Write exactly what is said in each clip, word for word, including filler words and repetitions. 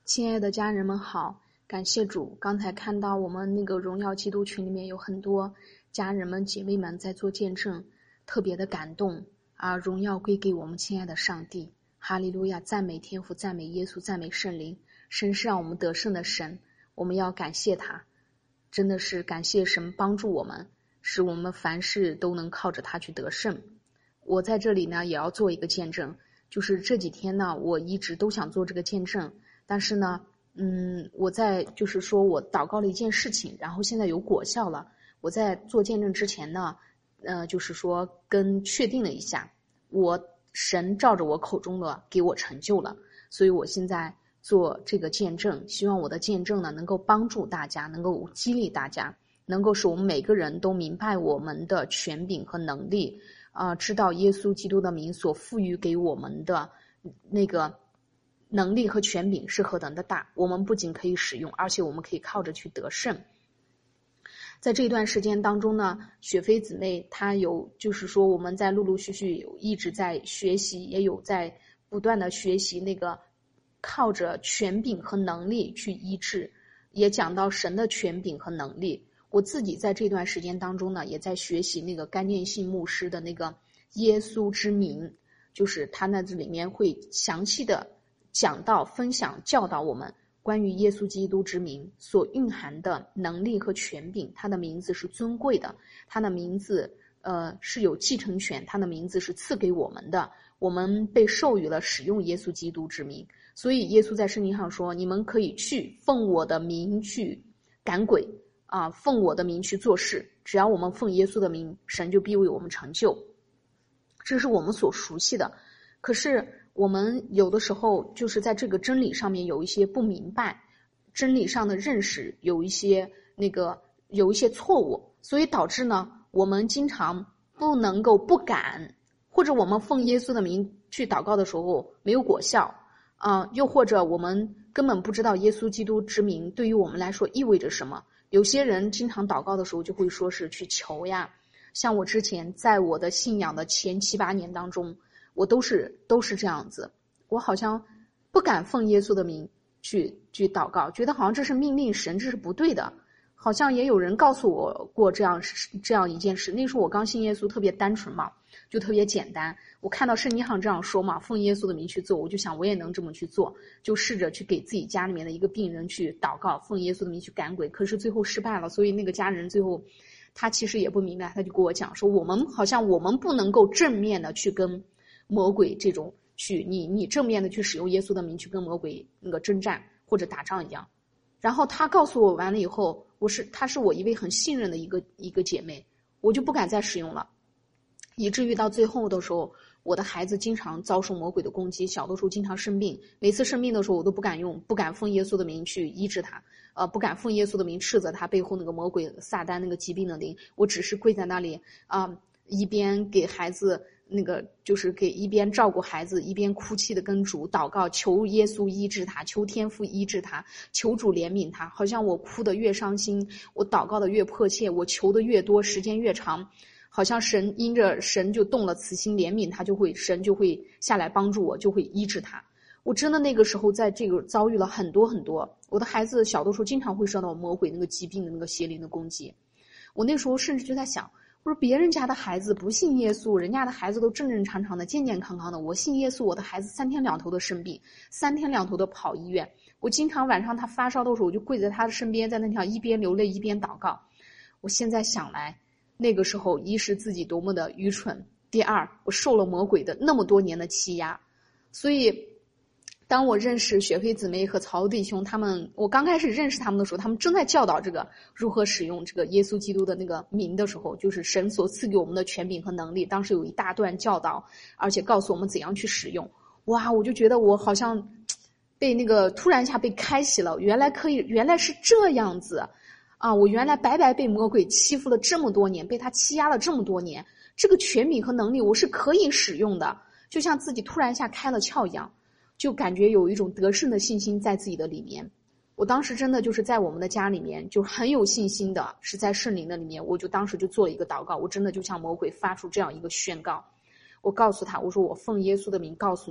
亲爱的家人们好，感谢主。刚才看到我们那个荣耀基督群里面有很多家人们姐妹们在做见证，特别的感动啊！荣耀归给我们亲爱的上帝，哈利路亚！赞美天父，赞美耶稣，赞美圣灵。神是让我们得胜的神，我们要感谢他，真的是感谢神帮助我们，使我们凡事都能靠着他去得胜。我在这里呢也要做一个见证，就是这几天呢我一直都想做这个见证，但是呢嗯，我在就是说我祷告了一件事情，然后现在有果效了。我在做见证之前呢呃，就是说跟确定了一下，我神照着我口中的给我成就了，所以我现在做这个见证，希望我的见证呢能够帮助大家，能够激励大家，能够使我们每个人都明白我们的权柄和能力啊、呃，知道耶稣基督的名所赋予给我们的那个能力和权柄是何等的大，我们不仅可以使用，而且我们可以靠着去得胜。在这段时间当中呢，雪飞姊妹她有就是说我们在陆陆续续有一直在学习，也有在不断的学习那个靠着权柄和能力去医治，也讲到神的权柄和能力。我自己在这段时间当中呢，也在学习那个甘念信牧师的那个耶稣之名，就是他那里面会详细的讲到分享教导我们关于耶稣基督之名所蕴含的能力和权柄，他的名字是尊贵的，他的名字呃是有继承权，他的名字是赐给我们的，我们被授予了使用耶稣基督之名。所以耶稣在圣经上说，你们可以去奉我的名去赶鬼啊，奉我的名去做事，只要我们奉耶稣的名，神就必为我们成就。这是我们所熟悉的，可是我们有的时候就是在这个真理上面有一些不明白，真理上的认识有一些那个有一些错误，所以导致呢我们经常不能够不敢，或者我们奉耶稣的名去祷告的时候没有果效啊、呃，又或者我们根本不知道耶稣基督之名对于我们来说意味着什么。有些人经常祷告的时候就会说是去求呀，像我之前在我的信仰的前七八年当中，我都是都是这样子，我好像不敢奉耶稣的名去去祷告，觉得好像这是命令神，这是不对的。好像也有人告诉我过这样这样一件事，那时候我刚信耶稣，特别单纯嘛，就特别简单。我看到圣经上这样说嘛，奉耶稣的名去做，我就想我也能这么去做，就试着去给自己家里面的一个病人去祷告，奉耶稣的名去赶鬼，可是最后失败了。所以那个家人最后他其实也不明白，他就跟我讲说，我们好像我们不能够正面的去跟魔鬼这种去你你正面的去使用耶稣的名去跟魔鬼那个征战或者打仗一样。然后他告诉我完了以后，我是他是我一位很信任的一个一个姐妹，我就不敢再使用了，以至于到最后的时候，我的孩子经常遭受魔鬼的攻击，小的时候经常生病，每次生病的时候我都不敢用，不敢奉耶稣的名去医治他，呃，不敢奉耶稣的名斥责他背后那个魔鬼撒旦那个疾病的灵，我只是跪在那里啊、呃，一边给孩子那个就是给一边照顾孩子，一边哭泣的跟主祷告，求耶稣医治他，求天父医治他，求主怜悯他。好像我哭得越伤心，我祷告的越迫切，我求的越多，时间越长，好像神因着神就动了慈心怜悯他，就会神就会下来帮助我，就会医治他。我真的那个时候在这个遭遇了很多很多，我的孩子小的时候经常会受到魔鬼那个疾病的那个邪灵的攻击。我那时候甚至就在想，我说别人家的孩子不信耶稣，人家的孩子都正正常常的健健康康的，我信耶稣，我的孩子三天两头的生病，三天两头的跑医院。我经常晚上他发烧的时候，我就跪在他的身边，在那条一边流泪一边祷告。我现在想来，那个时候一是自己多么的愚蠢，第二我受了魔鬼的那么多年的欺压。所以当我认识雪飞姊妹和曹弟兄他们，我刚开始认识他们的时候，他们正在教导这个如何使用这个耶稣基督的那个名的时候，就是神所赐给我们的权柄和能力，当时有一大段教导，而且告诉我们怎样去使用。哇，我就觉得我好像被那个突然一下被开启了，原来可以，原来是这样子啊！我原来白白被魔鬼欺负了这么多年，被他欺压了这么多年，这个权柄和能力我是可以使用的，就像自己突然一下开了窍一样，就感觉有一种得胜的信心在自己的里面。我当时真的就是在我们的家里面就很有信心的，是在圣灵的里面，我就当时就做了一个祷告，我真的就向魔鬼发出这样一个宣告。我告诉他，我说我奉耶稣的名告诉你，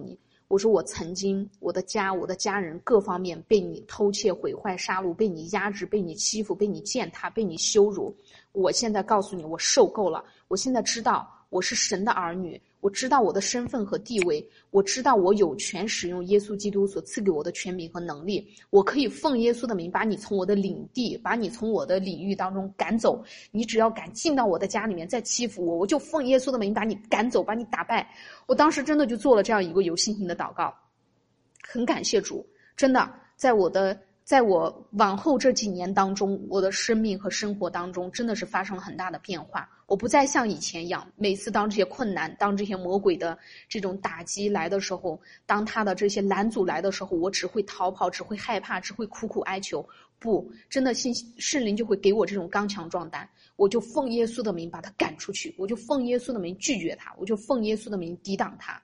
我说我曾经我的家我的家人各方面被你偷窃毁坏杀戮，被你压制，被你欺负，被你践踏，被你羞辱。我现在告诉你，我受够了。我现在知道我是神的儿女，我知道我的身份和地位，我知道我有权使用耶稣基督所赐给我的权柄和能力，我可以奉耶稣的名把你从我的领地，把你从我的领域当中赶走。你只要敢进到我的家里面再欺负我，我就奉耶稣的名把你赶走，把你打败。我当时真的就做了这样一个有信心的祷告，很感谢主。真的在我的在我往后这几年当中，我的生命和生活当中真的是发生了很大的变化。我不再像以前一样，每次当这些困难，当这些魔鬼的这种打击来的时候，当他的这些拦阻来的时候，我只会逃跑，只会害怕，只会苦苦哀求。不，真的信圣灵就会给我这种刚强壮胆，我就奉耶稣的名把他赶出去，我就奉耶稣的名拒绝他，我就奉耶稣的名抵挡他。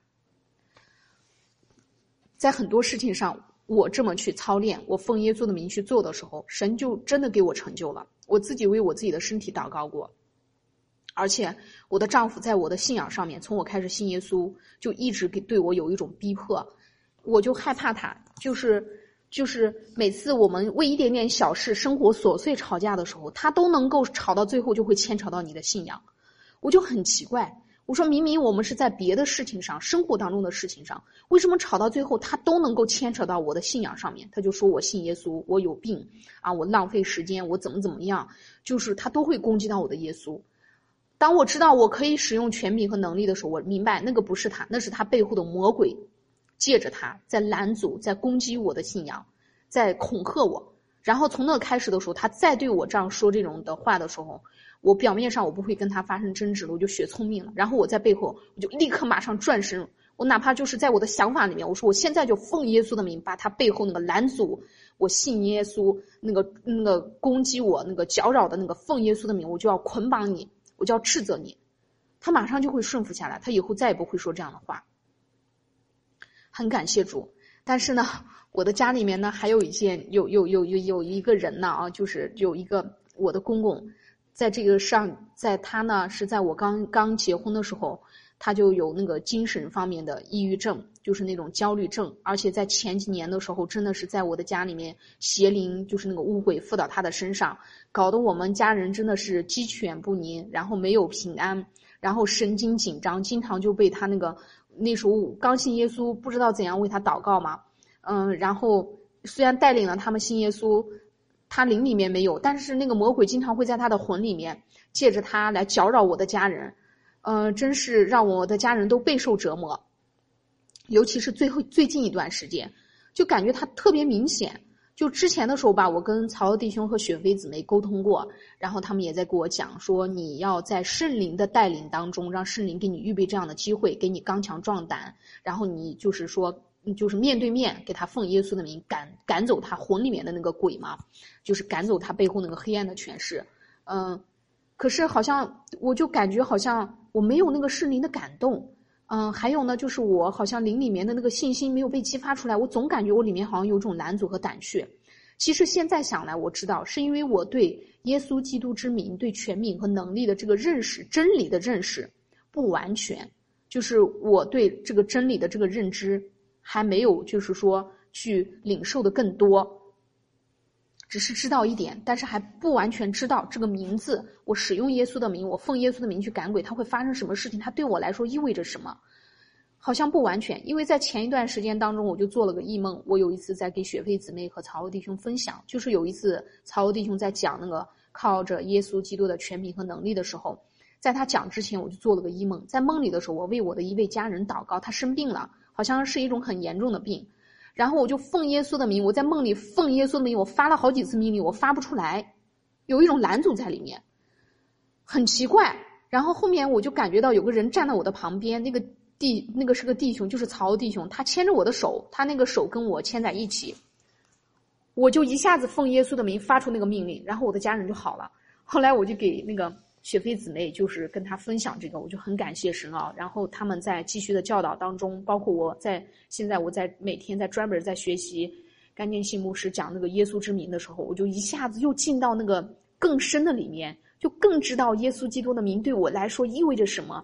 在很多事情上我这么去操练，我奉耶稣的名去做的时候，神就真的给我成就了。我自己为我自己的身体祷告过，而且我的丈夫在我的信仰上面，从我开始信耶稣就一直给对我有一种逼迫，我就害怕他，就是就是每次我们为一点点小事生活琐碎吵架的时候，他都能够吵到最后就会牵扯到你的信仰。我就很奇怪，我说明明我们是在别的事情上，生活当中的事情上，为什么吵到最后他都能够牵扯到我的信仰上面？他就说我信耶稣，我有病啊，我浪费时间，我怎么怎么样，就是他都会攻击到我的耶稣。当我知道我可以使用权柄和能力的时候，我明白那个不是他，那是他背后的魔鬼借着他在拦阻，在攻击我的信仰，在恐吓我。然后从那开始的时候，他再对我这样说这种的话的时候，我表面上我不会跟他发生争执了，我就学聪明了。然后我在背后我就立刻马上转身，我哪怕就是在我的想法里面，我说我现在就奉耶稣的名，把他背后那个拦阻我信耶稣那个那个攻击我那个搅扰的那个奉耶稣的名，我就要捆绑你，我就要斥责你。他马上就会顺服下来，他以后再也不会说这样的话。很感谢主。但是呢，我的家里面呢还有一件有有有有有一个人呢啊，就是有一个我的公公，在这个上，在他呢是在我刚刚结婚的时候，他就有那个精神方面的抑郁症，就是那种焦虑症，而且在前几年的时候，真的是在我的家里面邪灵就是那个污鬼附到他的身上，搞得我们家人真的是鸡犬不宁，然后没有平安，然后神经紧张，经常就被他那个那时候刚信耶稣，不知道怎样为他祷告嘛，嗯，然后虽然带领了他们信耶稣，他灵里面没有，但是那个魔鬼经常会在他的魂里面借着他来搅扰我的家人，呃，真是让我的家人都备受折磨。尤其是最后最近一段时间，就感觉他特别明显。就之前的时候吧，我跟曹弟兄和雪飞姊妹沟通过，然后他们也在跟我讲说，你要在圣灵的带领当中，让圣灵给你预备这样的机会，给你刚强壮胆，然后你就是说就是面对面给他奉耶稣的名赶赶走他魂里面的那个鬼嘛，就是赶走他背后那个黑暗的权势。嗯，可是好像我就感觉好像我没有那个圣灵的感动。嗯，还有呢，就是我好像灵里面的那个信心没有被激发出来，我总感觉我里面好像有种拦阻和胆怯。其实现在想来，我知道是因为我对耶稣基督之名、对权柄和能力的这个认识、真理的认识不完全，就是我对这个真理的这个认知还没有，就是说去领受的更多。只是知道一点，但是还不完全知道这个名字，我使用耶稣的名，我奉耶稣的名去赶鬼，它会发生什么事情，它对我来说意味着什么，好像不完全。因为在前一段时间当中，我就做了个异梦，我有一次在给雪飞姊妹和曹欧弟兄分享，就是有一次曹欧弟兄在讲那个靠着耶稣基督的权柄和能力的时候，在他讲之前我就做了个异梦，在梦里的时候，我为我的一位家人祷告，他生病了，好像是一种很严重的病，然后我就奉耶稣的名，我在梦里奉耶稣的名，我发了好几次命令，我发不出来，有一种拦阻在里面，很奇怪。然后后面我就感觉到有个人站在我的旁边，那个弟那个是个弟兄，就是曹弟兄，他牵着我的手，他那个手跟我牵在一起，我就一下子奉耶稣的名发出那个命令，然后我的家人就好了。后来我就给那个雪飞姊妹就是跟他分享这个，我就很感谢神啊。然后他们在继续的教导当中，包括我在现在我在每天在专门在学习甘建信牧师讲那个耶稣之名的时候，我就一下子又进到那个更深的里面，就更知道耶稣基督的名对我来说意味着什么，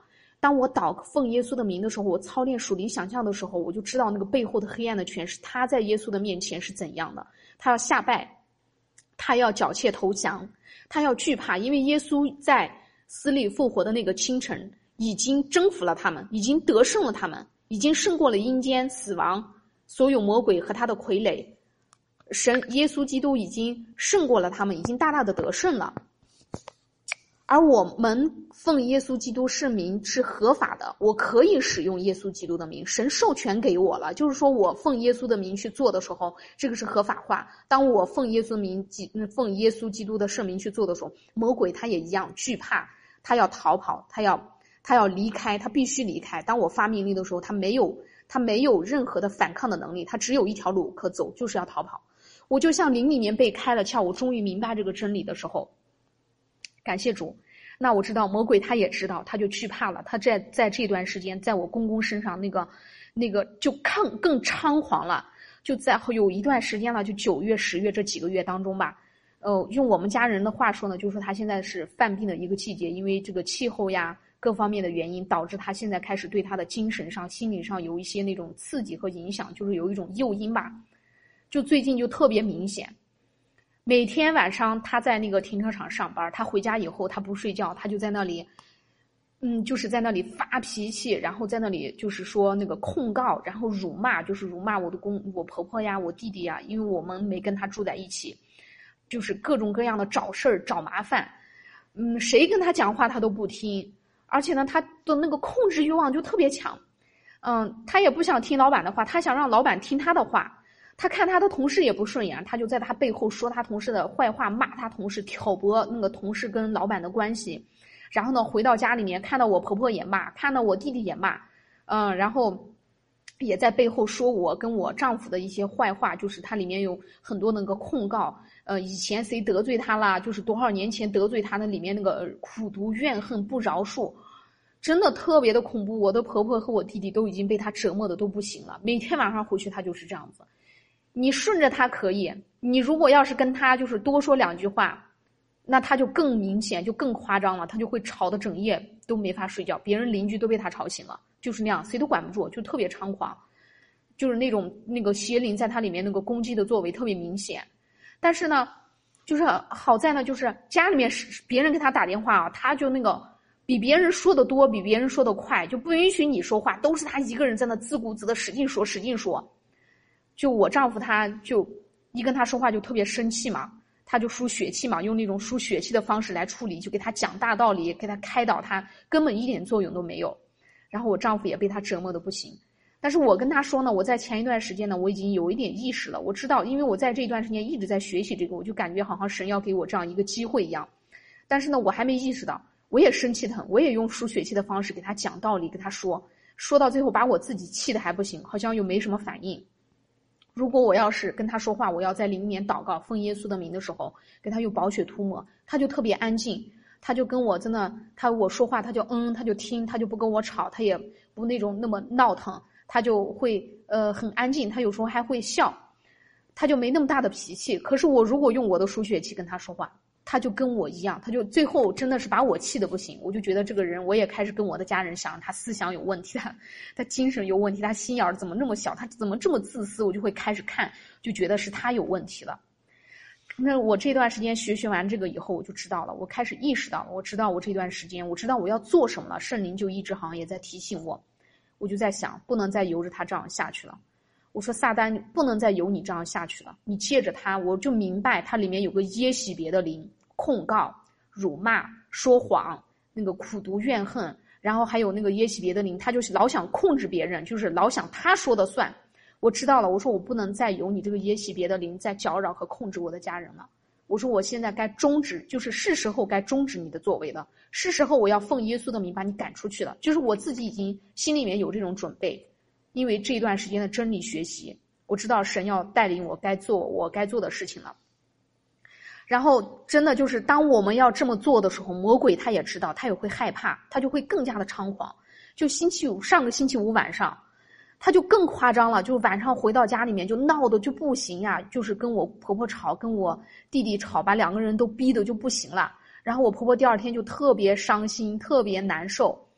当我祷奉耶稣的名的时候，我操练属灵想象的时候，我就知道那个背后的黑暗的权势，他在耶稣的面前是怎样的。他要下拜，他要缴械投降，他要惧怕，因为耶稣在死里复活的那个清晨已经征服了他们，已经得胜了他们，已经胜过了阴间、死亡、所有魔鬼和他的傀儡。神耶稣基督已经胜过了他们，已经大大的得胜了。而我们奉耶稣基督圣名是合法的，我可以使用耶稣基督的名，神授权给我了，就是说我奉耶稣的名去做的时候，这个是合法化。当我奉耶稣名奉耶稣基督的圣名去做的时候，魔鬼他也一样惧怕，他要逃跑，他要他要离开，他必须离开。当我发命令的时候，他没有他没有任何的反抗的能力，他只有一条路可走，就是要逃跑。我就像灵里面被开了窍，我终于明白这个真理的时候，感谢主。那我知道魔鬼他也知道，他就惧怕了。他在在这段时间，在我公公身上那个那个就更更猖狂了。就在有一段时间了，就九月、十月这几个月当中吧，呃，用我们家人的话说呢，就是说他现在是犯病的一个季节，因为这个气候呀各方面的原因，导致他现在开始对他的精神上、心理上有一些那种刺激和影响，就是有一种诱因吧。就最近就特别明显。每天晚上他在那个停车场上班，他回家以后他不睡觉，他就在那里嗯就是在那里发脾气，然后在那里就是说那个控告，然后辱骂，就是辱骂我的公我婆婆呀，我弟弟呀，因为我们没跟他住在一起，就是各种各样的找事儿找麻烦。嗯谁跟他讲话他都不听，而且呢他的那个控制欲望就特别强。嗯他也不想听老板的话，他想让老板听他的话。他看他的同事也不顺眼，他就在他背后说他同事的坏话，骂他同事，挑拨那个同事跟老板的关系。然后呢，回到家里面看到我婆婆也骂，看到我弟弟也骂，嗯，然后也在背后说我跟我丈夫的一些坏话，就是他里面有很多那个控告，呃，以前谁得罪他啦，就是多少年前得罪他，那里面那个苦毒怨恨不饶恕。真的特别的恐怖，我的婆婆和我弟弟都已经被他折磨的都不行了，每天晚上回去他就是这样子。你顺着他可以，你如果要是跟他就是多说两句话，那他就更明显，就更夸张了，他就会吵得整夜都没法睡觉，别人邻居都被他吵醒了，就是那样，谁都管不住，就特别猖狂，就是那种那个邪灵在他里面那个攻击的作为特别明显。但是呢，就是好在呢，就是家里面别人给他打电话啊，他就那个比别人说的多，比别人说的快，就不允许你说话，都是他一个人在那自顾自的使劲说使劲说。就我丈夫他就一跟他说话就特别生气嘛，他就输血气嘛，用那种输血气的方式来处理，就给他讲大道理，给他开导，他根本一点作用都没有。然后我丈夫也被他折磨的不行。但是我跟他说呢，我在前一段时间呢，我已经有一点意识了，我知道，因为我在这一段时间一直在学习这个，我就感觉好像神要给我这样一个机会一样。但是呢，我还没意识到，我也生气的很，我也用输血气的方式给他讲道理，给他说，说到最后把我自己气的还不行，好像又没什么反应。如果我要是跟他说话，我要在灵里面祷告奉耶稣的名的时候，给他用宝血涂抹，他就特别安静，他就跟我真的，他我说话他就嗯，他就听，他就不跟我吵，他也不那种那么闹腾，他就会呃很安静，他有时候还会笑，他就没那么大的脾气。可是我如果用我的输血气跟他说话，他就跟我一样，他就最后真的是把我气得不行。我就觉得这个人，我也开始跟我的家人想，他思想有问题，他他精神有问题，他心眼怎么那么小，他怎么这么自私，我就会开始看，就觉得是他有问题了。那我这段时间学学完这个以后，我就知道了，我开始意识到了，我知道我这段时间我知道我要做什么了，圣灵就一直好像也在提醒我。我就在想，不能再由着他这样下去了。我说撒旦不能再由你这样下去了，你借着他，我就明白他里面有个耶洗别的灵，控告、辱骂、说谎，那个苦毒怨恨，然后还有那个耶洗别的灵，他就是老想控制别人，就是老想他说的算。我知道了，我说我不能再由你这个耶洗别的灵再搅扰和控制我的家人了。我说我现在该终止，就是是时候该终止你的作为了，是时候我要奉耶稣的名把你赶出去了。就是我自己已经心里面有这种准备，因为这一段时间的真理学习，我知道神要带领我该做我该做的事情了。然后真的就是当我们要这么做的时候，魔鬼他也知道，他也会害怕，他就会更加的猖狂。就星期五上个星期五晚上他就更夸张了，就晚上回到家里面就闹得就不行呀，就是跟我婆婆吵，跟我弟弟吵，把两个人都逼得就不行了。然后我婆婆第二天就特别伤心，特别难受。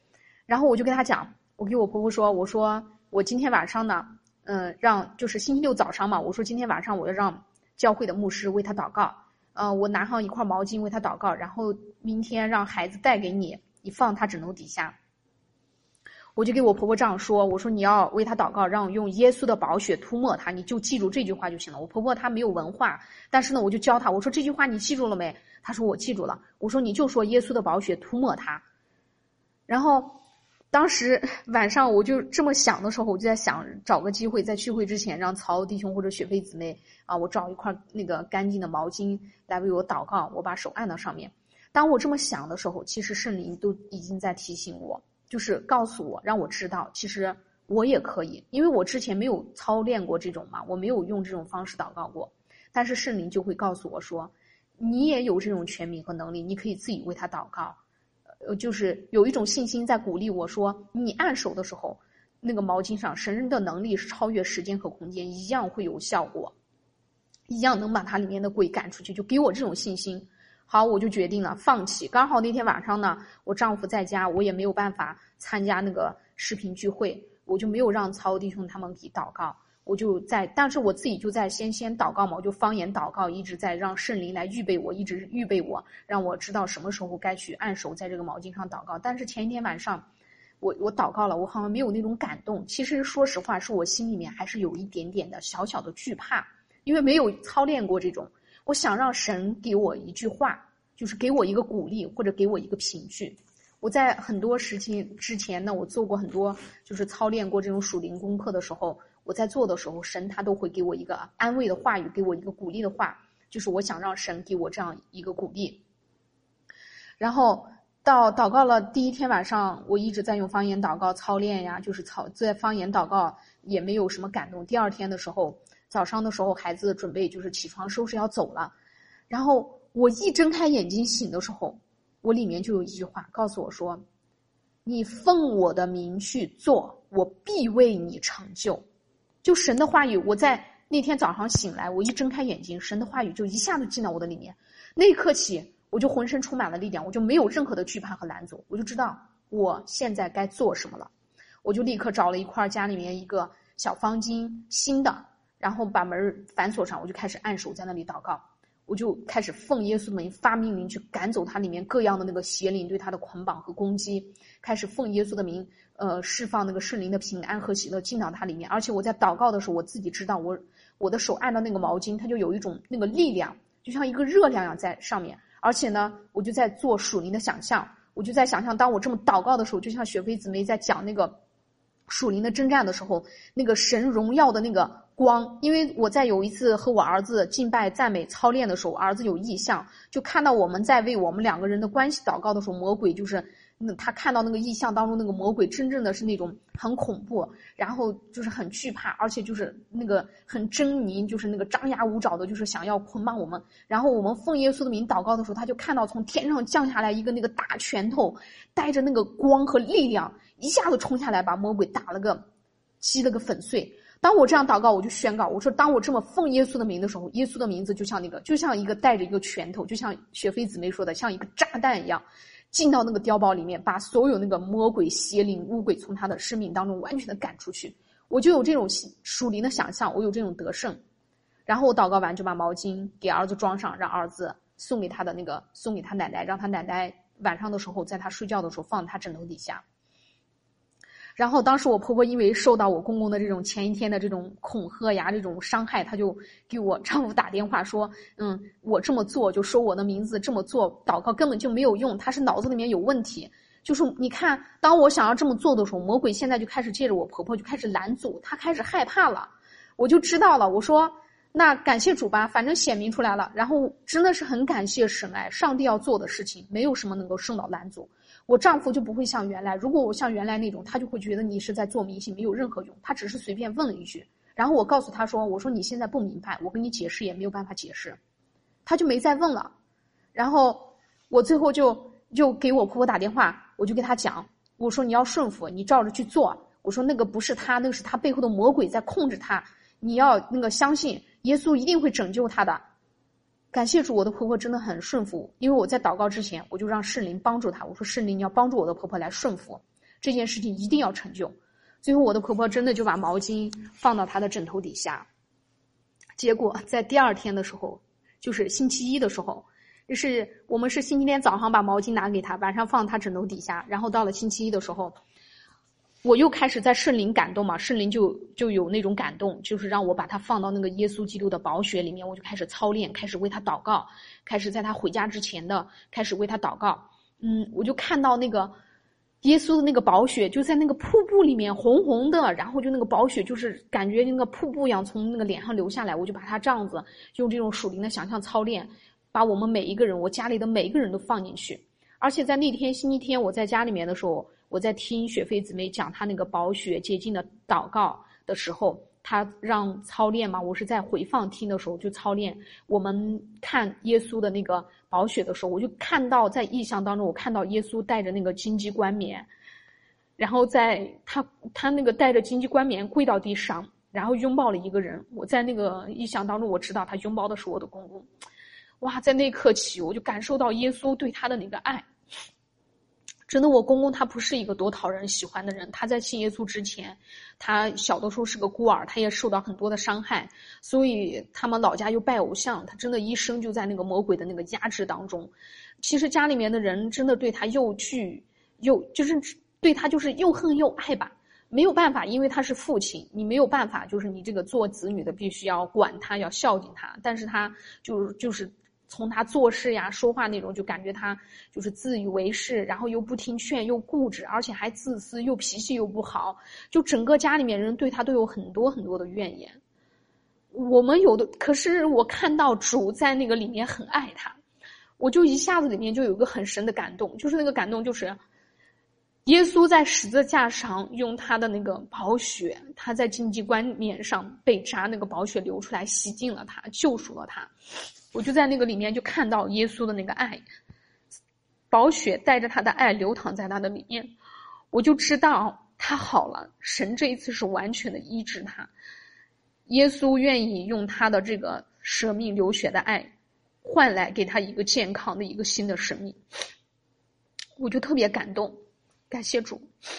然后我就跟她讲，我给我婆婆说，我说我今天晚上呢，嗯、呃，让就是星期六早上嘛，我说今天晚上我要让教会的牧师为她祷告，呃，我拿上一块毛巾为她祷告，然后明天让孩子带给你，你放她枕头底下。我就给我婆婆这样说，我说你要为她祷告，让我用耶稣的宝血涂抹她，你就记住这句话就行了。我婆婆她没有文化，但是呢，我就教她，我说这句话你记住了没？她说我记住了。我说你就说耶稣的宝血涂抹她。然后当时晚上我就这么想的时候，我就在想找个机会在聚会之前让曹弟兄或者雪飞姊妹啊，我找一块那个干净的毛巾来为我祷告，我把手按到上面。当我这么想的时候，其实圣灵都已经在提醒我，就是告诉我，让我知道其实我也可以，因为我之前没有操练过这种嘛，我没有用这种方式祷告过，但是圣灵就会告诉我说，你也有这种权柄和能力，你可以自己为他祷告。呃，就是有一种信心在鼓励我说，你按手的时候，那个毛巾上神的能力是超越时间和空间，一样会有效果，一样能把它里面的鬼赶出去，就给我这种信心。好，我就决定了放弃。刚好那天晚上呢，我丈夫在家，我也没有办法参加那个视频聚会，我就没有让曹弟兄他们给祷告，我就在，但是我自己就在先先祷告嘛，我就方言祷告，一直在让圣灵来预备我，一直预备我，让我知道什么时候该去按手在这个毛巾上祷告。但是前一天晚上，我我祷告了，我好像没有那种感动。其实说实话，是我心里面还是有一点点的小小的惧怕，因为没有操练过这种。我想让神给我一句话，就是给我一个鼓励，或者给我一个凭据。我在很多时期之前呢，我做过很多就是操练过这种属灵功课的时候，我在做的时候，神他都会给我一个安慰的话语，给我一个鼓励的话，就是我想让神给我这样一个鼓励。然后到祷告了第一天晚上，我一直在用方言祷告操练呀，就是操在方言祷告也没有什么感动。第二天的时候，早上的时候，孩子准备就是起床收拾要走了，然后我一睁开眼睛醒的时候，我里面就有一句话告诉我说，你奉我的名去做，我必为你成就。就神的话语，我在那天早上醒来，我一睁开眼睛，神的话语就一下子进到我的里面。那一刻起，我就浑身充满了力量，我就没有任何的惧怕和拦阻，我就知道我现在该做什么了。我就立刻找了一块家里面一个小方巾，新的，然后把门反锁上，我就开始按手在那里祷告。我就开始奉耶稣的名发命令去赶走它里面各样的那个邪灵对它的捆绑和攻击，开始奉耶稣的名呃释放那个圣灵的平安和喜乐进到它里面。而且我在祷告的时候，我自己知道我我的手按到那个毛巾，它就有一种那个力量，就像一个热量一样在上面。而且呢，我就在做属灵的想象，我就在想象当我这么祷告的时候，就像雪飞姊妹在讲那个属灵的征战的时候，那个神荣耀的那个光。因为我在有一次和我儿子敬拜赞美操练的时候，儿子有异象，就看到我们在为我们两个人的关系祷告的时候，魔鬼就是他看到那个异象当中那个魔鬼真正的是那种很恐怖，然后就是很惧怕，而且就是那个很狰狞，就是那个张牙舞爪的，就是想要捆绑我们。然后我们奉耶稣的名祷告的时候，他就看到从天上降下来一个那个大拳头，带着那个光和力量，一下子冲下来把魔鬼打了个击了个粉碎。当我这样祷告，我就宣告，我说当我这么奉耶稣的名的时候，耶稣的名字就像那个就像一个带着一个拳头，就像雪飞姊妹说的，像一个炸弹一样进到那个碉堡里面，把所有那个魔鬼邪灵污鬼从他的生命当中完全的赶出去。我就有这种属灵的想象，我有这种得胜。然后我祷告完就把毛巾给儿子装上，让儿子送给他的那个送给他奶奶，让他奶奶晚上的时候在他睡觉的时候放他枕头底下。然后当时我婆婆因为受到我公公的这种前一天的这种恐吓呀，这种伤害，她就给我丈夫打电话说，嗯，我这么做就说我的名字这么做祷告根本就没有用，他是脑子里面有问题。就是你看，当我想要这么做的时候，魔鬼现在就开始借着我婆婆就开始拦阻，他开始害怕了。我就知道了，我说那感谢主吧，反正显明出来了。然后真的是很感谢神哎，上帝要做的事情没有什么能够胜到拦阻。我丈夫就不会像原来，如果我像原来那种，他就会觉得你是在做迷信，没有任何用。他只是随便问了一句，然后我告诉他说，我说你现在不明白，我跟你解释也没有办法解释，他就没再问了。然后我最后就就给我婆婆打电话，我就给他讲，我说你要顺服，你照着去做，我说那个不是他，那个是他背后的魔鬼在控制他，你要那个相信耶稣一定会拯救他的。感谢主，我的婆婆真的很顺服，因为我在祷告之前，我就让圣灵帮助她。我说圣灵，你要帮助我的婆婆来顺服。 这件事情一定要成就。最后我的婆婆真的就把毛巾放到她的枕头底下，结果在第二天的时候，就是星期一的时候，就是我们是星期天早上把毛巾拿给她，晚上放她枕头底下，然后到了星期一的时候，我又开始在圣灵感动嘛，圣灵就就有那种感动，就是让我把它放到那个耶稣基督的宝血里面，我就开始操练，开始为他祷告，开始在他回家之前的开始为他祷告。嗯，我就看到那个耶稣的那个宝血就在那个瀑布里面红红的，然后就那个宝血就是感觉那个瀑布一样从那个脸上流下来，我就把它这样子用这种属灵的想象操练，把我们每一个人，我家里的每一个人都放进去。而且在那天星期天我在家里面的时候，我在听雪飞姊妹讲她那个宝血洁净的祷告的时候，她让操练嘛，我是在回放听的时候就操练。我们看耶稣的那个宝血的时候，我就看到在意象当中，我看到耶稣带着那个荆棘冠冕，然后在他他那个带着荆棘冠冕跪到地上，然后拥抱了一个人。我在那个意象当中，我知道他拥抱的是我的公公。哇，在那一刻起，我就感受到耶稣对他的那个爱。真的，我公公他不是一个多讨人喜欢的人，他在信耶稣之前，他小的时候是个孤儿，他也受到很多的伤害，所以他们老家又拜偶像，他真的一生就在那个魔鬼的那个压制当中。其实家里面的人真的对他又惧又就是对他就是又恨又爱吧，没有办法，因为他是父亲，你没有办法，就是你这个做子女的必须要管他，要孝敬他，但是他就就是从他做事呀说话那种就感觉他就是自以为是，然后又不听劝，又固执，而且还自私，又脾气又不好，就整个家里面人对他都有很多很多的怨言。我们有的，可是我看到主在那个里面很爱他，我就一下子里面就有一个很深的感动，就是那个感动就是耶稣在十字架上用他的那个宝血，他在荆棘冠冕上被扎，那个宝血流出来洗净了他，救赎了他。我就在那个里面就看到耶稣的那个爱，宝血带着他的爱流淌在他的里面，我就知道他好了，神这一次是完全的医治他。耶稣愿意用他的这个舍命流血的爱换来给他一个健康的一个新的生命，我就特别感动，感谢主。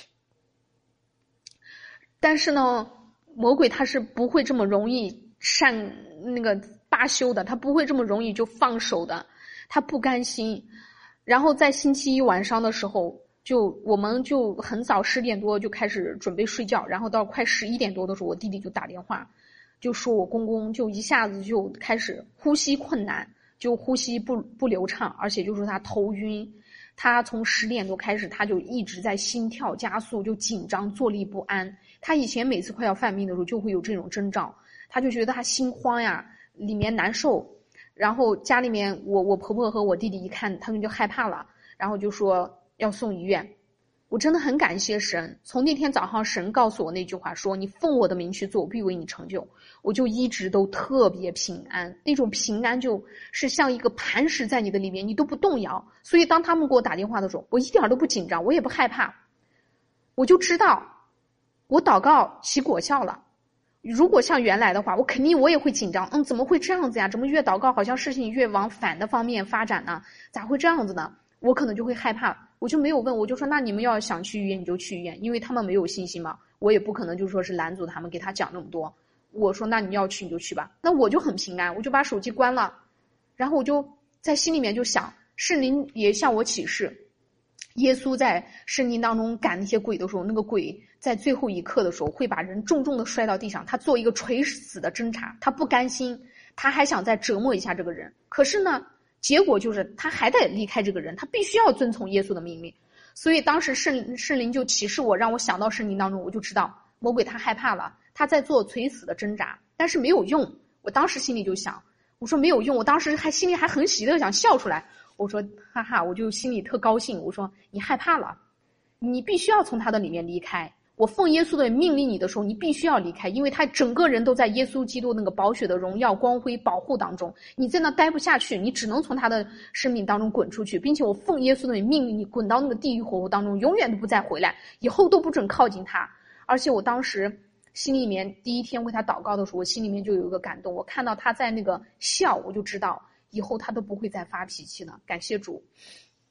但是呢，魔鬼他是不会这么容易善那个罢休的，他不会这么容易就放手的，他不甘心。然后在星期一晚上的时候，就我们就很早十点多就开始准备睡觉，然后到快十一点多的时候，我弟弟就打电话，就说我公公就一下子就开始呼吸困难，就呼吸不不流畅，而且就说他头晕。他从十点多开始，他就一直在心跳加速，就紧张坐立不安。他以前每次快要犯病的时候就会有这种征兆，他就觉得他心慌呀，里面难受。然后家里面我我婆婆和我弟弟一看，他们就害怕了，然后就说要送医院。我真的很感谢神，从那天早上神告诉我那句话说你奉我的名去做，我必为你成就，我就一直都特别平安，那种平安就是像一个磐石在你的里面，你都不动摇。所以当他们给我打电话的时候，我一点都不紧张，我也不害怕，我就知道我祷告起果效了。如果像原来的话，我肯定我也会紧张，嗯，怎么会这样子呀？怎么越祷告好像事情越往反的方面发展呢？咋会这样子呢？我可能就会害怕，我就没有问，我就说那你们要想去医院你就去医院，因为他们没有信心嘛，我也不可能就说是拦阻他们给他讲那么多。我说那你要去你就去吧，那我就很平安，我就把手机关了，然后我就在心里面就想，圣灵也向我启示，耶稣在圣经当中赶那些鬼的时候，那个鬼在最后一刻的时候会把人重重的摔到地上，他做一个垂死的挣扎，他不甘心，他还想再折磨一下这个人，可是呢结果就是他还得离开这个人，他必须要遵从耶稣的命令。所以当时圣圣灵就启示我，让我想到圣经当中，我就知道魔鬼他害怕了，他在做垂死的挣扎，但是没有用。我当时心里就想，我说没有用，我当时还心里还很喜乐，想笑出来。我说哈哈，我就心里特高兴。我说你害怕了，你必须要从他的里面离开。我奉耶稣的命令你的时候，你必须要离开，因为他整个人都在耶稣基督那个宝血的荣耀光辉保护当中，你在那待不下去，你只能从他的生命当中滚出去，并且我奉耶稣的命令你滚到那个地狱火湖当中，永远都不再回来，以后都不准靠近他。而且我当时心里面第一天为他祷告的时候，我心里面就有一个感动，我看到他在那个笑，我就知道以后他都不会再发脾气了，感谢主。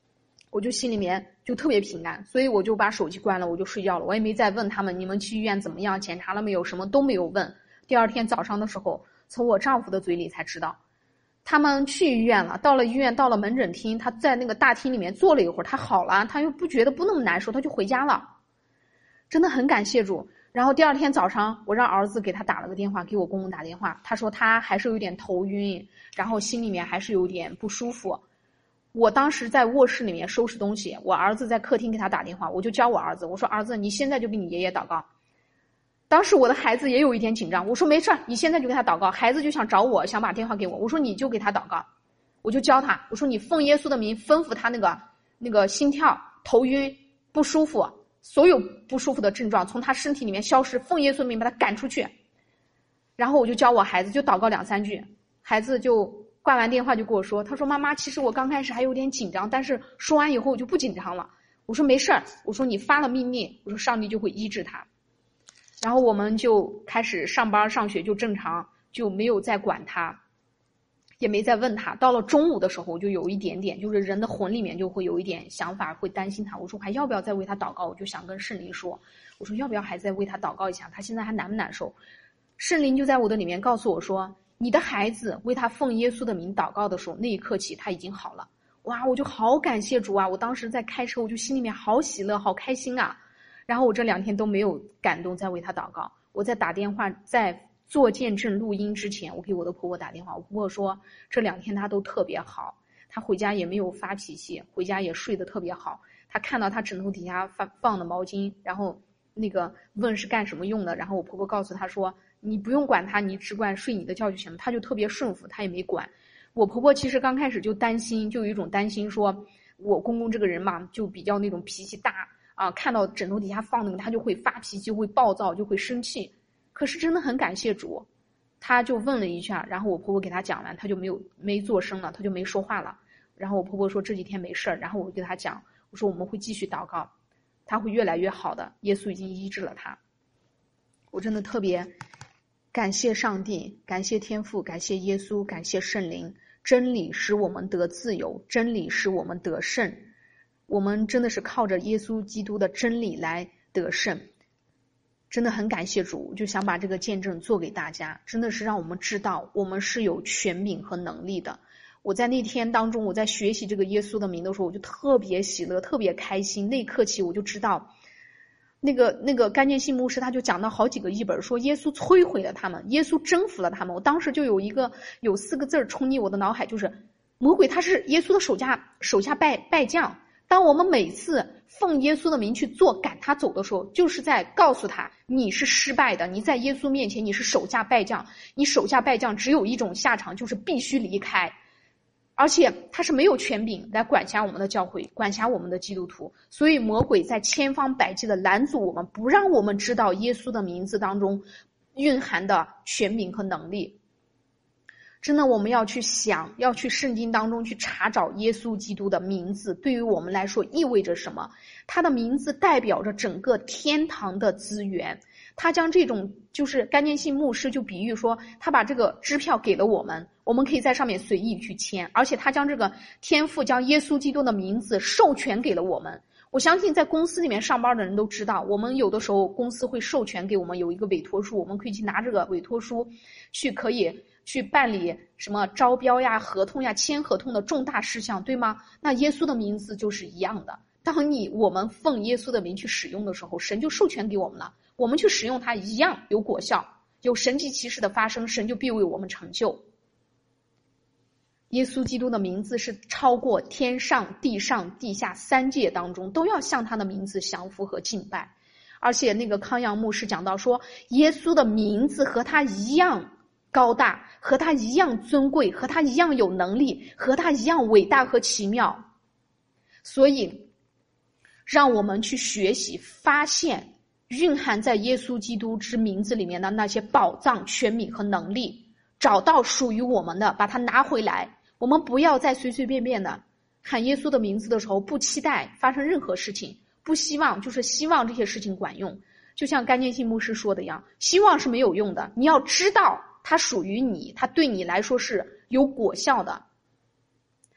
我就心里面就特别平安，所以我就把手机关了，我就睡觉了。我也没再问他们你们去医院怎么样，检查了没有，什么都没有问。第二天早上的时候，从我丈夫的嘴里才知道，他们去医院了，到了医院，到了门诊厅，他在那个大厅里面坐了一会儿，他好了，他又不觉得不那么难受，他就回家了。真的很感谢主。然后第二天早上，我让儿子给他打了个电话，给我公公打电话，他说他还是有点头晕，然后心里面还是有点不舒服。我当时在卧室里面收拾东西，我儿子在客厅给他打电话，我就教我儿子，我说儿子，你现在就给你爷爷祷告。当时我的孩子也有一点紧张，我说没事，你现在就给他祷告。孩子就想找我，想把电话给我，我说你就给他祷告。我就教他，我说你奉耶稣的名吩咐他那个那个心跳、头晕、不舒服，所有不舒服的症状从他身体里面消失，奉耶稣的名把他赶出去。然后我就教我孩子就祷告两三句，孩子就挂完电话就跟我说，他说妈妈，其实我刚开始还有点紧张，但是说完以后我就不紧张了。我说没事儿，我说你发了命令，我说上帝就会医治他。然后我们就开始上班上学，就正常，就没有再管他，也没再问他。到了中午的时候，我就有一点点，就是人的魂里面就会有一点想法，会担心他。我说还要不要再为他祷告？我就想跟圣灵说，我说要不要还再为他祷告一下？他现在还难不难受？圣灵就在我的里面告诉我说，你的孩子为他奉耶稣的名祷告的时候，那一刻起他已经好了。哇，我就好感谢主啊！我当时在开车，我就心里面好喜乐，好开心啊。然后我这两天都没有感动再为他祷告。我在打电话，在做见证录音之前，我给我的婆婆打电话，我婆婆说这两天她都特别好，她回家也没有发脾气，回家也睡得特别好。她看到她枕头底下放放的毛巾，然后那个问是干什么用的，然后我婆婆告诉她说你不用管她，你只管睡你的觉就行了。她就特别顺服，她也没管。我婆婆其实刚开始就担心，就有一种担心说我公公这个人嘛，就比较那种脾气大啊，看到枕头底下放那个他就会发脾气，就会暴躁，就会生气。可是真的很感谢主，他就问了一下，然后我婆婆给他讲完，他就没有没做声了，他就没说话了。然后我婆婆说这几天没事儿，然后我给他讲，我说我们会继续祷告，他会越来越好的，耶稣已经医治了他。我真的特别感谢上帝，感谢天父，感谢耶稣，感谢圣灵。真理使我们得自由，真理使我们得胜。我们真的是靠着耶稣基督的真理来得胜，真的很感谢主，就想把这个见证做给大家，真的是让我们知道我们是有权柄和能力的。我在那天当中，我在学习这个耶稣的名的时候，我就特别喜乐，特别开心。那一刻起我就知道，那个那个甘建信牧师他就讲到好几个译本，说耶稣摧毁了他们，耶稣征服了他们。我当时就有一个有四个字冲进我的脑海，就是魔鬼他是耶稣的手下手下败败将。当我们每次奉耶稣的名去做赶他走的时候，就是在告诉他你是失败的，你在耶稣面前你是手下败将，你手下败将只有一种下场，就是必须离开。而且他是没有权柄来管辖我们的教会，管辖我们的基督徒，所以魔鬼在千方百计的拦阻我们，不让我们知道耶稣的名字当中蕴含的权柄和能力。真的我们要去想，要去圣经当中去查找耶稣基督的名字对于我们来说意味着什么。他的名字代表着整个天堂的资源，他将这种就是甘建信牧师就比喻说，他把这个支票给了我们，我们可以在上面随意去签，而且他将这个天父将耶稣基督的名字授权给了我们。我相信在公司里面上班的人都知道，我们有的时候公司会授权给我们有一个委托书，我们可以去拿这个委托书去可以去办理什么招标呀、合同呀、签合同的重大事项，对吗？那耶稣的名字就是一样的。当你我们奉耶稣的名去使用的时候，神就授权给我们了，我们去使用它一样有果效，有神迹奇事的发生，神就必为我们成就。耶稣基督的名字是超过天上、地上、地下三界当中都要向他的名字降服和敬拜。而且那个康阳牧师讲到说，耶稣的名字和他一样高大，和他一样尊贵，和他一样有能力，和他一样伟大和奇妙。所以让我们去学习发现蕴含在耶稣基督之名字里面的那些宝藏、权柄和能力，找到属于我们的，把它拿回来。我们不要再随随便便的喊耶稣的名字的时候不期待发生任何事情，不希望，就是希望这些事情管用。就像甘建信牧师说的一样，希望是没有用的，你要知道它属于你，它对你来说是有果效的。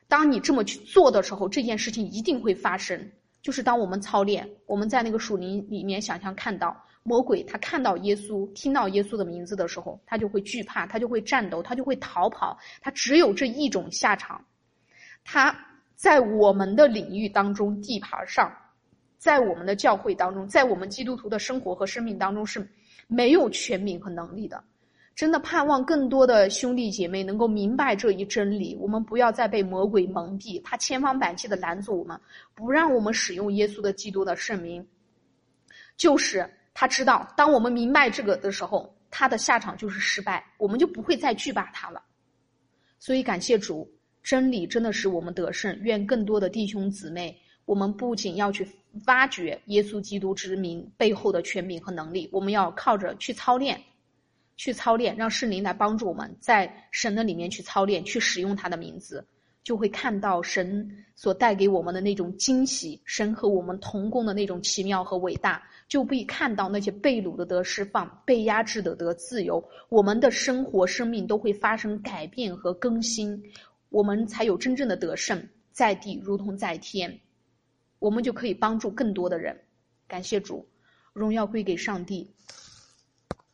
当你这么去做的时候，这件事情一定会发生。就是当我们操练，我们在那个属灵里面想象看到魔鬼，他看到耶稣，听到耶稣的名字的时候，他就会惧怕，他就会战斗，他就会逃跑，他只有这一种下场。他在我们的领域当中，地盘上，在我们的教会当中，在我们基督徒的生活和生命当中是没有权柄和能力的。真的盼望更多的兄弟姐妹能够明白这一真理，我们不要再被魔鬼蒙蔽，他千方百计的拦阻我们，不让我们使用耶稣的基督的圣名。就是他知道，当我们明白这个的时候，他的下场就是失败，我们就不会再惧怕他了。所以感谢主，真理真的使我们得胜。愿更多的弟兄姊妹，我们不仅要去挖掘耶稣基督之名背后的权柄和能力，我们要靠着去操练去操练，让圣灵来帮助我们在神的里面去操练，去使用他的名字，就会看到神所带给我们的那种惊喜，神和我们同工的那种奇妙和伟大，就会看到那些被掳的得释放，被压制的得自由，我们的生活生命都会发生改变和更新，我们才有真正的得胜，在地如同在天，我们就可以帮助更多的人。感谢主，荣耀归给上帝。